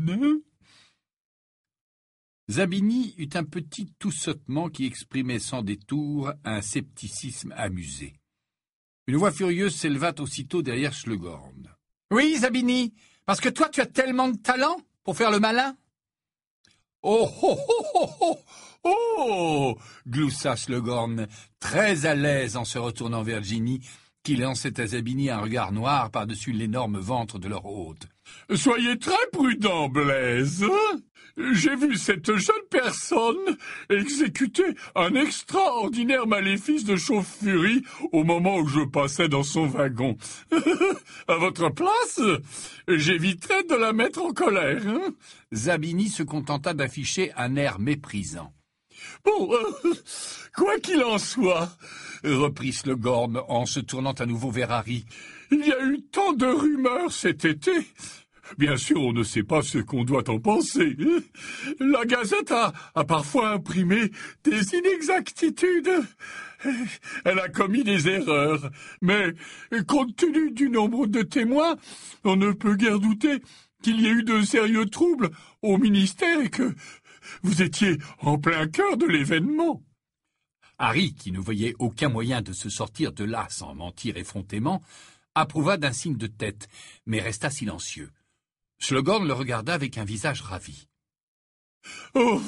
Zabini eut un petit toussotement qui exprimait sans détour un scepticisme amusé. Une voix furieuse s'éleva aussitôt derrière Slughorn. « Oui, Zabini, parce que toi tu as tellement de talent pour faire le malin. »« Oh, oh, oh, oh, oh, oh !» gloussa Slughorn, très à l'aise en se retournant vers Ginny, qui lançait à Zabini un regard noir par-dessus l'énorme ventre de leur hôte. « Soyez très prudent, Blaise. J'ai vu cette jeune personne exécuter un extraordinaire maléfice de chauffe-furie au moment où je passais dans son wagon. À votre place, j'éviterais de la mettre en colère. Hein » Zabini se contenta d'afficher un air méprisant. « Bon, euh, quoi qu'il en soit, reprit Slughorn en se tournant à nouveau vers Harry, il y a eu tant de rumeurs cet été. Bien sûr, on ne sait pas ce qu'on doit en penser. La Gazette a, a parfois imprimé des inexactitudes. Elle a commis des erreurs, mais compte tenu du nombre de témoins, on ne peut guère douter qu'il y ait eu de sérieux troubles au ministère et que vous étiez en plein cœur de l'événement. » Harry, qui ne voyait aucun moyen de se sortir de là sans mentir effrontément, approuva d'un signe de tête, mais resta silencieux. Slughorn le regarda avec un visage ravi. « Oh,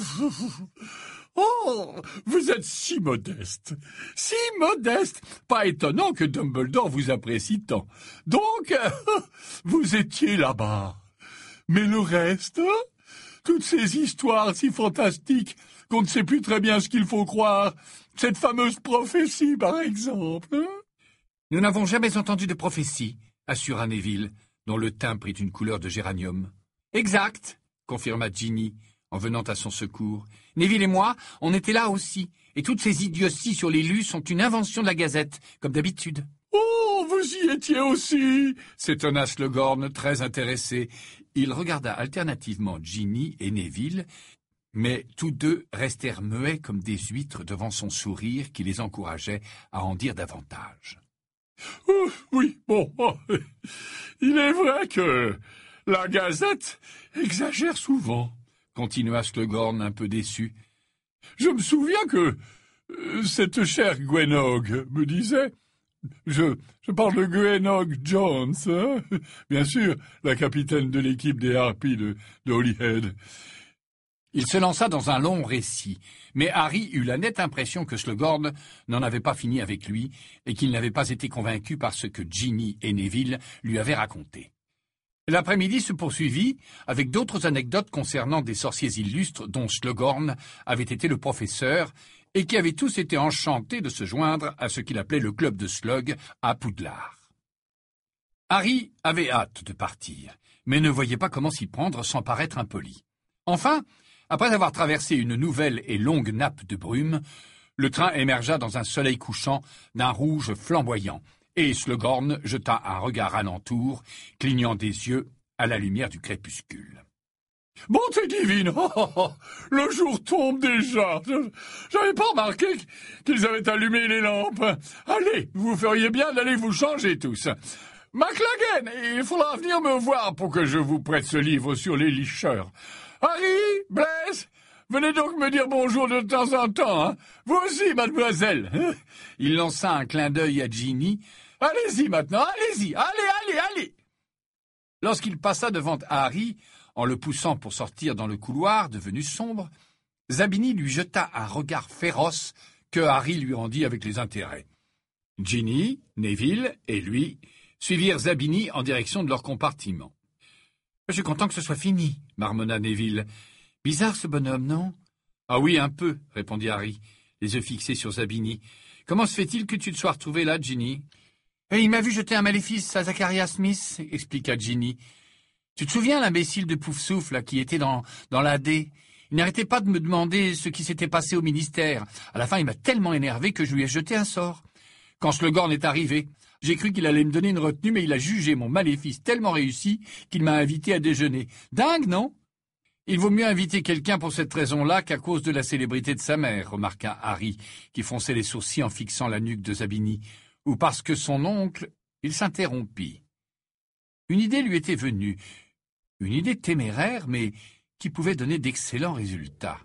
oh, vous êtes si modeste, si modeste, pas étonnant que Dumbledore vous apprécie tant. Donc, vous étiez là-bas. Mais le reste, toutes ces histoires si fantastiques qu'on ne sait plus très bien ce qu'il faut croire, cette fameuse prophétie, par exemple. » « Nous n'avons jamais entendu de prophétie, » assura Neville, dont le teint prit une couleur de géranium. « Exact, » confirma Ginny, en venant à son secours. « Neville et moi, on était là aussi, et toutes ces idioties sur les lus sont une invention de la Gazette, comme d'habitude. »« Oh, vous y étiez aussi !» s'étonna Slughorn, très intéressé. Il regarda alternativement Ginny et Neville, mais tous deux restèrent muets comme des huîtres devant son sourire qui les encourageait à en dire davantage. Oh, oui, bon, oh, il est vrai que la Gazette exagère souvent, continua Slughorn un peu déçu. Je me souviens que euh, cette chère Gwenog me disait, je, je parle de Gwenog Jones, hein, bien sûr, la capitaine de l'équipe des Harpies de, de Holyhead. Il se lança dans un long récit, mais Harry eut la nette impression que Slughorn n'en avait pas fini avec lui et qu'il n'avait pas été convaincu par ce que Ginny et Neville lui avaient raconté. L'après-midi se poursuivit avec d'autres anecdotes concernant des sorciers illustres dont Slughorn avait été le professeur et qui avaient tous été enchantés de se joindre à ce qu'il appelait le club de Slug à Poudlard. Harry avait hâte de partir, mais ne voyait pas comment s'y prendre sans paraître impoli. Enfin, après avoir traversé une nouvelle et longue nappe de brume, le train émergea dans un soleil couchant d'un rouge flamboyant, et Slughorn jeta un regard alentour, clignant des yeux à la lumière du crépuscule. « Bonté divine, oh, oh, oh, le jour tombe déjà. J'avais pas remarqué qu'ils avaient allumé les lampes. Allez, vous feriez bien d'aller vous changer tous. McLaggen, il faudra venir me voir pour que je vous prête ce livre sur les licheurs. Harry, Blaise, venez donc me dire bonjour de temps en temps, hein. Vous aussi, mademoiselle. » Il lança un clin d'œil à Ginny. « Allez-y maintenant, allez-y, allez, allez, allez !» Lorsqu'il passa devant Harry, en le poussant pour sortir dans le couloir devenu sombre, Zabini lui jeta un regard féroce que Harry lui rendit avec les intérêts. Ginny, Neville et lui suivirent Zabini en direction de leur compartiment. « Je suis content que ce soit fini, » marmonna Neville. « Bizarre ce bonhomme, non ?»« Ah oui, un peu, » répondit Harry, les yeux fixés sur Zabini. « Comment se fait-il que tu te sois retrouvé là, Ginny ?»« Et il m'a vu jeter un maléfice à Zachariah Smith, » expliqua Ginny. « Tu te souviens, l'imbécile de Poufsouffle là, qui était dans, dans l'A D ? Il n'arrêtait pas de me demander ce qui s'était passé au ministère. À la fin, il m'a tellement énervé que je lui ai jeté un sort. Quand Slughorn est arrivé, j'ai cru qu'il allait me donner une retenue, mais il a jugé mon maléfice tellement réussi qu'il m'a invité à déjeuner. Dingue, non ? Il vaut mieux inviter quelqu'un pour cette raison-là qu'à cause de la célébrité de sa mère, remarqua Harry, qui fronçait les sourcils en fixant la nuque de Zabini, ou parce que son oncle... Il s'interrompit. Une idée lui était venue, une idée téméraire, mais qui pouvait donner d'excellents résultats.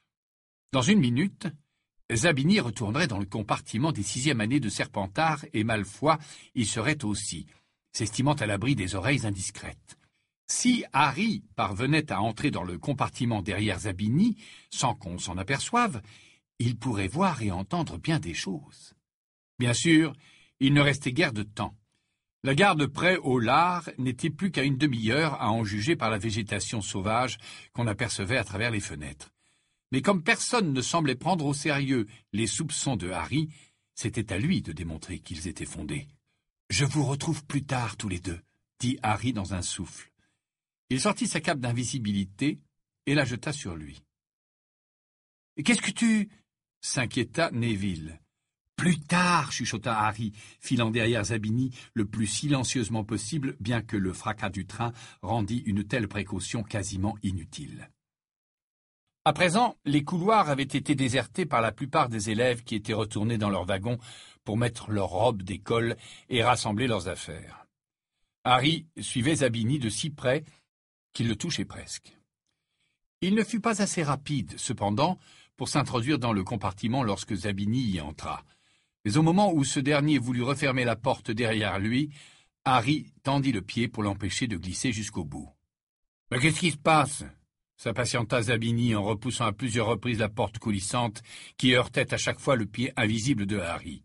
Dans une minute, Zabini retournerait dans le compartiment des sixièmes années de Serpentard et Malfoy y serait aussi, s'estimant à l'abri des oreilles indiscrètes. Si Harry parvenait à entrer dans le compartiment derrière Zabini, sans qu'on s'en aperçoive, il pourrait voir et entendre bien des choses. Bien sûr, il ne restait guère de temps. La gare de près au lard n'était plus qu'à une demi-heure à en juger par la végétation sauvage qu'on apercevait à travers les fenêtres. Mais comme personne ne semblait prendre au sérieux les soupçons de Harry, c'était à lui de démontrer qu'ils étaient fondés. « Je vous retrouve plus tard, tous les deux, » dit Harry dans un souffle. Il sortit sa cape d'invisibilité et la jeta sur lui. « Qu'est-ce que tu... » s'inquiéta Neville. « Plus tard, » chuchota Harry, filant derrière Zabini le plus silencieusement possible, bien que le fracas du train rendît une telle précaution quasiment inutile. À présent, les couloirs avaient été désertés par la plupart des élèves qui étaient retournés dans leurs wagons pour mettre leurs robes d'école et rassembler leurs affaires. Harry suivait Zabini de si près qu'il le touchait presque. Il ne fut pas assez rapide, cependant, pour s'introduire dans le compartiment lorsque Zabini y entra. Mais au moment où ce dernier voulut refermer la porte derrière lui, Harry tendit le pied pour l'empêcher de glisser jusqu'au bout. « Mais qu'est-ce qui se passe ?» s'impatienta Zabini en repoussant à plusieurs reprises la porte coulissante qui heurtait à chaque fois le pied invisible de Harry.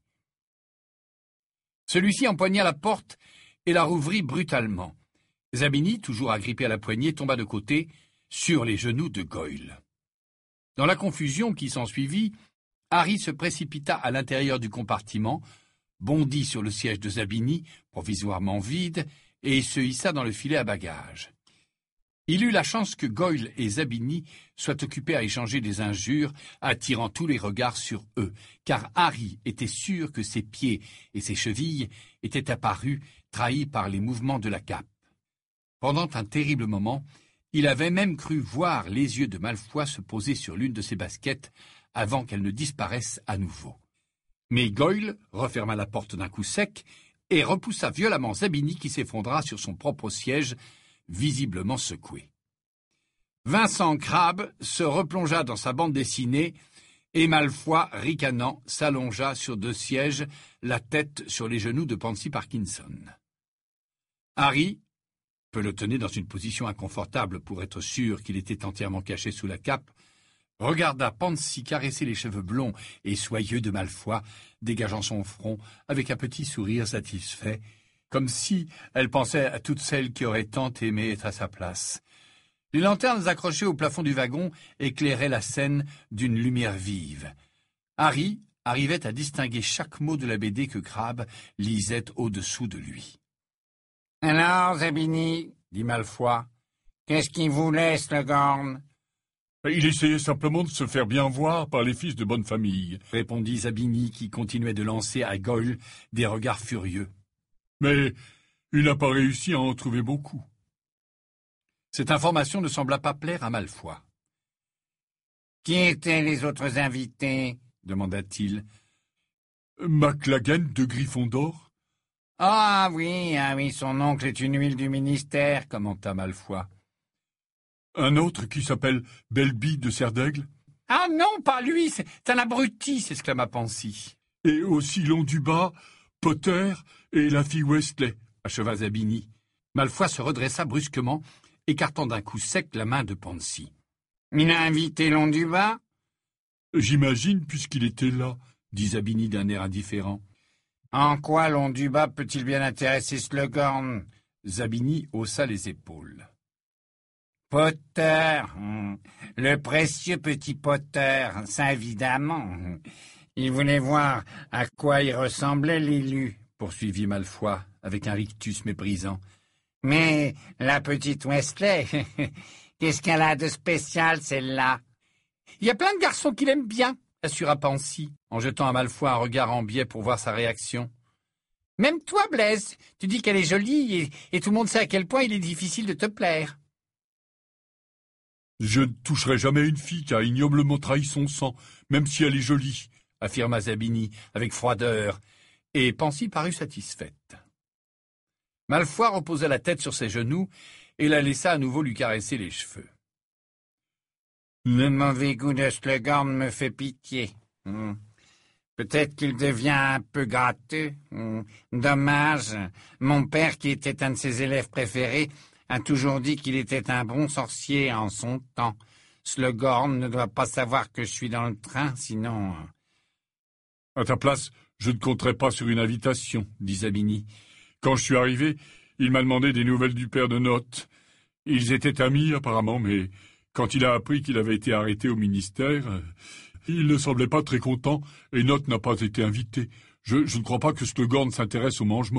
Celui-ci empoigna la porte et la rouvrit brutalement. Zabini, toujours agrippé à la poignée, tomba de côté, sur les genoux de Goyle. Dans la confusion qui s'ensuivit, Harry se précipita à l'intérieur du compartiment, bondit sur le siège de Zabini, provisoirement vide, et se hissa dans le filet à bagages. Il eut la chance que Goyle et Zabini soient occupés à échanger des injures, attirant tous les regards sur eux, car Harry était sûr que ses pieds et ses chevilles étaient apparus, trahis par les mouvements de la cape. Pendant un terrible moment, il avait même cru voir les yeux de Malfoy se poser sur l'une de ses baskets avant qu'elle ne disparaisse à nouveau. Mais Goyle referma la porte d'un coup sec et repoussa violemment Zabini qui s'effondra sur son propre siège, visiblement secoué. Vincent Crabbe se replongea dans sa bande dessinée et Malfoy, ricanant, s'allongea sur deux sièges, la tête sur les genoux de Pansy Parkinson. Harry, pelotonné dans une position inconfortable pour être sûr qu'il était entièrement caché sous la cape, regarda Pansy caresser les cheveux blonds et soyeux de Malfoy, dégageant son front avec un petit sourire satisfait, comme si elle pensait à toutes celles qui auraient tant aimé être à sa place. Les lanternes accrochées au plafond du wagon éclairaient la scène d'une lumière vive. Harry arrivait à distinguer chaque mot de la B D que Crabbe lisait au-dessous de lui. « Alors, Zabini, dit Malfoy, qu'est-ce qu'il voulait, Slughorn ?»« Il essayait simplement de se faire bien voir par les fils de bonne famille, » répondit Zabini, qui continuait de lancer à Goyle des regards furieux. « Mais il n'a pas réussi à en trouver beaucoup. » Cette information ne sembla pas plaire à Malfoy. « Qui étaient les autres invités ?» demanda-t-il. « McLaggen de Gryffondor. »« Ah oui, ah oui, son oncle est une huile du ministère, » commenta Malfoy. « Un autre qui s'appelle Belby de Serdaigle. »« Ah non, pas lui, c'est un abruti !» s'exclama Pansy. « Et aussi Londubat, Potter et la fille Weasley. » acheva Zabini. Malfoy se redressa brusquement, écartant d'un coup sec la main de Pansy. « Il a invité Londubat ?»« J'imagine, puisqu'il était là, » dit Zabini d'un air indifférent. « En quoi Londubat peut-il bien intéresser Slughorn ?» Zabini haussa les épaules. « Potter, le précieux petit Potter, ça évidemment. Il voulait voir à quoi il ressemblait l'élu, » poursuivit Malfoy avec un rictus méprisant. « Mais la petite Weasley, qu'est-ce qu'elle a de spécial, celle-là ?»« Il y a plein de garçons qui l'aiment bien, » assura Pansy, en jetant à Malfoy un regard en biais pour voir sa réaction. « Même toi, Blaise, tu dis qu'elle est jolie et, et tout le monde sait à quel point il est difficile de te plaire. »« Je ne toucherai jamais une fille qui a ignoblement trahi son sang, même si elle est jolie, » affirma Zabini avec froideur, et Pansy parut satisfaite. Malfoy reposa la tête sur ses genoux et la laissa à nouveau lui caresser les cheveux. « Le mauvais goût de Slughorn me fait pitié. Hmm. Peut-être qu'il devient un peu gratteux. Hmm. Dommage. Mon père, qui était un de ses élèves préférés, a toujours dit qu'il était un bon sorcier en son temps. Slughorn ne doit pas savoir que je suis dans le train, sinon... » « À ta place, je ne compterai pas sur une invitation, » dit Zabini. « Quand je suis arrivé, il m'a demandé des nouvelles du père de Note. Ils étaient amis, apparemment, mais quand il a appris qu'il avait été arrêté au ministère, il ne semblait pas très content, et Note n'a pas été invité. Je, je ne crois pas que Slughorn s'intéresse aux mange-morts. »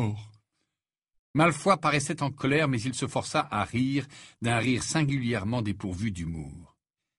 Malfoy paraissait en colère, mais il se força à rire, d'un rire singulièrement dépourvu d'humour.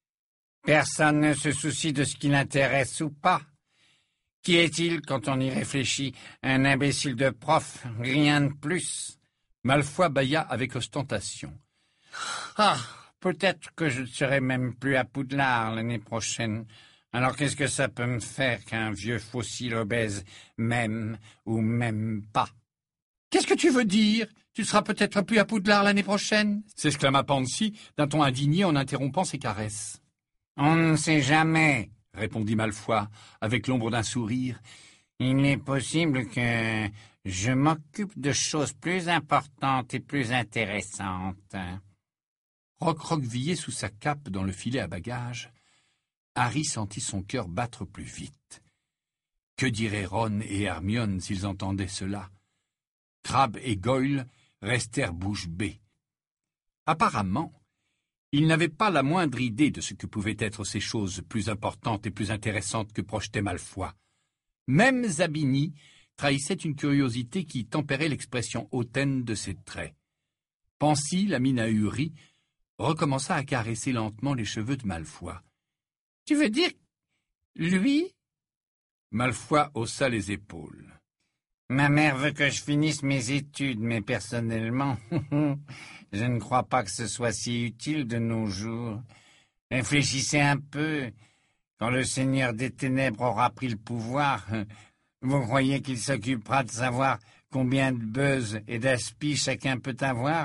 « Personne ne se soucie de ce qui l'intéresse ou pas. Qui est-il, quand on y réfléchit? Un imbécile de prof, rien de plus. » Malfoy bâilla avec ostentation. « Ah, peut-être que je ne serai même plus à Poudlard l'année prochaine. Alors qu'est-ce que ça peut me faire qu'un vieux fossile obèse m'aime ou m'aime pas? » « Qu'est-ce que tu veux dire? Tu ne seras peut-être plus à Poudlard l'année prochaine » s'exclama Pansy d'un ton indigné en interrompant ses caresses. « On ne sait jamais. » répondit Malfoy, avec l'ombre d'un sourire. « Il est possible que je m'occupe de choses plus importantes et plus intéressantes. » Recroquevillé sous sa cape dans le filet à bagages, Harry sentit son cœur battre plus vite. Que diraient Ron et Hermione s'ils entendaient cela? Crabbe et Goyle restèrent bouche bée. Apparemment, ils n'avaient pas la moindre idée de ce que pouvaient être ces choses plus importantes et plus intéressantes que projetait Malfoy. Même Zabini trahissait une curiosité qui tempérait l'expression hautaine de ses traits. Pansy, la mine ahurie, recommença à caresser lentement les cheveux de Malfoy. « Tu veux dire lui ?» Malfoy haussa les épaules. Ma mère veut que je finisse mes études, mais personnellement, je ne crois pas que ce soit si utile de nos jours. Réfléchissez un peu. Quand le Seigneur des Ténèbres aura pris le pouvoir, vous croyez qu'il s'occupera de savoir combien de buzz et d'aspi chacun peut avoir?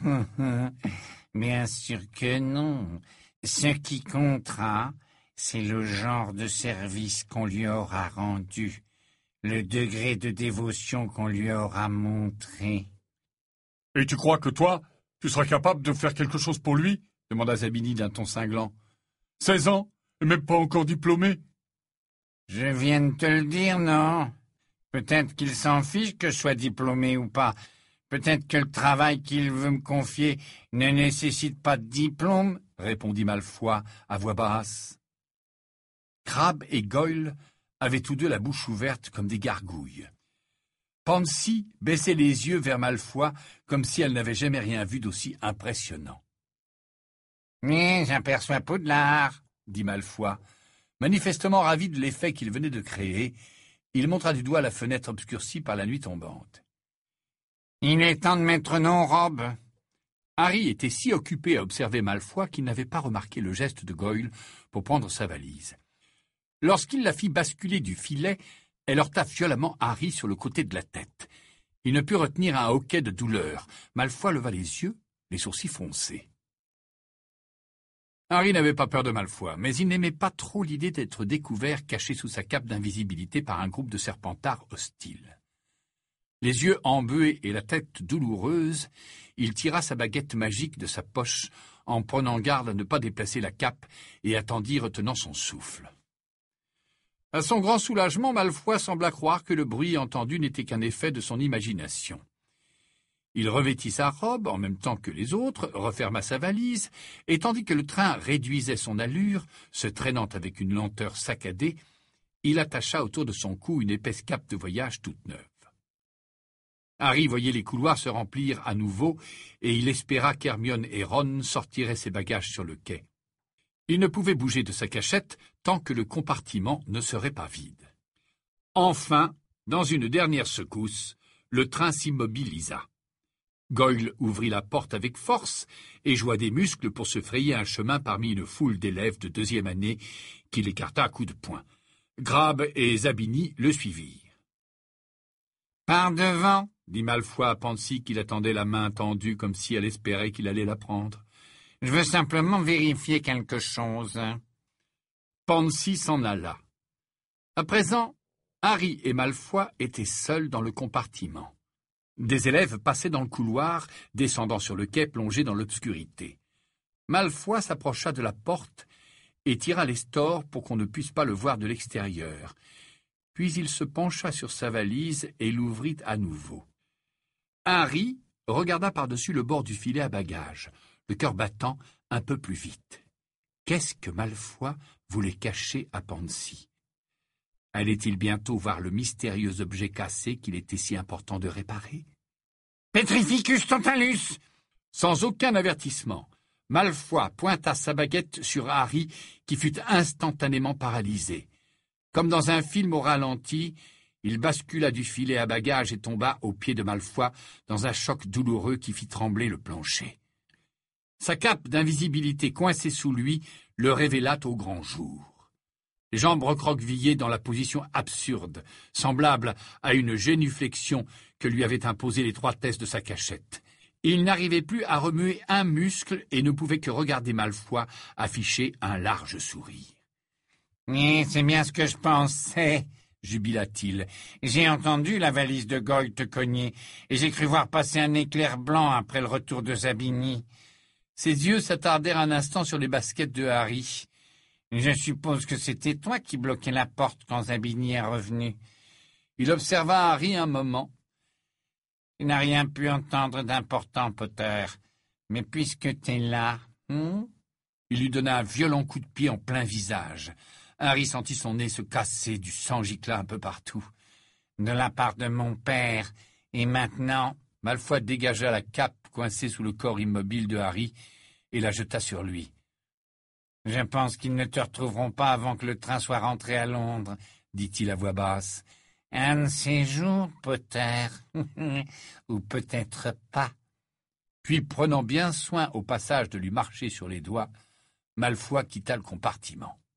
Bien sûr que non. Ce qui comptera, c'est le genre de service qu'on lui aura rendu. Le degré de dévotion qu'on lui aura montré. « Et tu crois que toi, tu seras capable de faire quelque chose pour lui ?» demanda Zabini d'un ton cinglant. « Seize ans, et même pas encore diplômé ?» Je viens de te le dire, non? Peut-être qu'il s'en fiche que je sois diplômé ou pas. Peut-être que le travail qu'il veut me confier ne nécessite pas de diplôme, répondit Malfoy à voix basse. Crabbe et Goyle avaient tous deux la bouche ouverte comme des gargouilles. Pansy baissait les yeux vers Malfoy comme si elle n'avait jamais rien vu d'aussi impressionnant. « Mais j'aperçois Poudlard, » dit Malfoy. Manifestement ravi de l'effet qu'il venait de créer, il montra du doigt la fenêtre obscurcie par la nuit tombante. « Il est temps de mettre nos robes. »« Harry était si occupé à observer Malfoy qu'il n'avait pas remarqué le geste de Goyle pour prendre sa valise. Lorsqu'il la fit basculer du filet, elle heurta violemment Harry sur le côté de la tête. Il ne put retenir un hoquet de douleur. Malfoy leva les yeux, les sourcils froncés. Harry n'avait pas peur de Malfoy, mais il n'aimait pas trop l'idée d'être découvert caché sous sa cape d'invisibilité par un groupe de serpentards hostiles. Les yeux embués et la tête douloureuse, il tira sa baguette magique de sa poche en prenant garde à ne pas déplacer la cape et attendit retenant son souffle. À son grand soulagement, Malfoy sembla croire que le bruit entendu n'était qu'un effet de son imagination. Il revêtit sa robe en même temps que les autres, referma sa valise, et tandis que le train réduisait son allure, se traînant avec une lenteur saccadée, il attacha autour de son cou une épaisse cape de voyage toute neuve. Harry voyait les couloirs se remplir à nouveau, et il espéra qu'Hermione et Ron sortiraient ses bagages sur le quai. Il ne pouvait bouger de sa cachette tant que le compartiment ne serait pas vide. Enfin, dans une dernière secousse, le train s'immobilisa. Goyle ouvrit la porte avec force et joua des muscles pour se frayer un chemin parmi une foule d'élèves de deuxième année qu'il écarta à coups de poing. Grab et Zabini le suivirent. « Par devant !» dit Malfoy à Pansy qui l'attendait la main tendue comme si elle espérait qu'il allait la prendre. « Je veux simplement vérifier quelque chose. » Pansy s'en alla. À présent, Harry et Malfoy étaient seuls dans le compartiment. Des élèves passaient dans le couloir, descendant sur le quai plongé dans l'obscurité. Malfoy s'approcha de la porte et tira les stores pour qu'on ne puisse pas le voir de l'extérieur. Puis il se pencha sur sa valise et l'ouvrit à nouveau. Harry regarda par-dessus le bord du filet à bagages, le cœur battant un peu plus vite. Qu'est-ce que Malfoy voulait cacher à Pansy? Allait-il bientôt voir le mystérieux objet cassé qu'il était si important de réparer? « Petrificus totalus !» Sans aucun avertissement, Malfoy pointa sa baguette sur Harry qui fut instantanément paralysé. Comme dans un film au ralenti, il bascula du filet à bagages et tomba aux pieds de Malfoy dans un choc douloureux qui fit trembler le plancher. Sa cape d'invisibilité coincée sous lui le révéla au grand jour. Les jambes recroquevillées dans la position absurde, semblable à une génuflexion que lui avaient imposée l'étroitesse de sa cachette. Il n'arrivait plus à remuer un muscle et ne pouvait que regarder Malfoy afficher un large sourire. Eh, « C'est bien ce que je pensais, » jubila-t-il. « J'ai entendu la valise de Goyle te cogner, et j'ai cru voir passer un éclair blanc après le retour de Zabini. » Ses yeux s'attardèrent un instant sur les baskets de Harry. « Je suppose que c'était toi qui bloquais la porte quand Zabini est revenu. » Il observa Harry un moment. « Il n'a rien pu entendre d'important, Potter. Mais puisque t'es là... Hmm? » Il lui donna un violent coup de pied en plein visage. Harry sentit son nez se casser, du sang gicla un peu partout. « De la part de mon père. Et maintenant... » Malfoy dégagea la cape coincée sous le corps immobile de Harry et la jeta sur lui. « Je pense qu'ils ne te retrouveront pas avant que le train soit rentré à Londres, » dit-il à voix basse. « Un de ces jours, Potter, ou peut-être pas. » Puis, prenant bien soin au passage de lui marcher sur les doigts, Malfoy quitta le compartiment.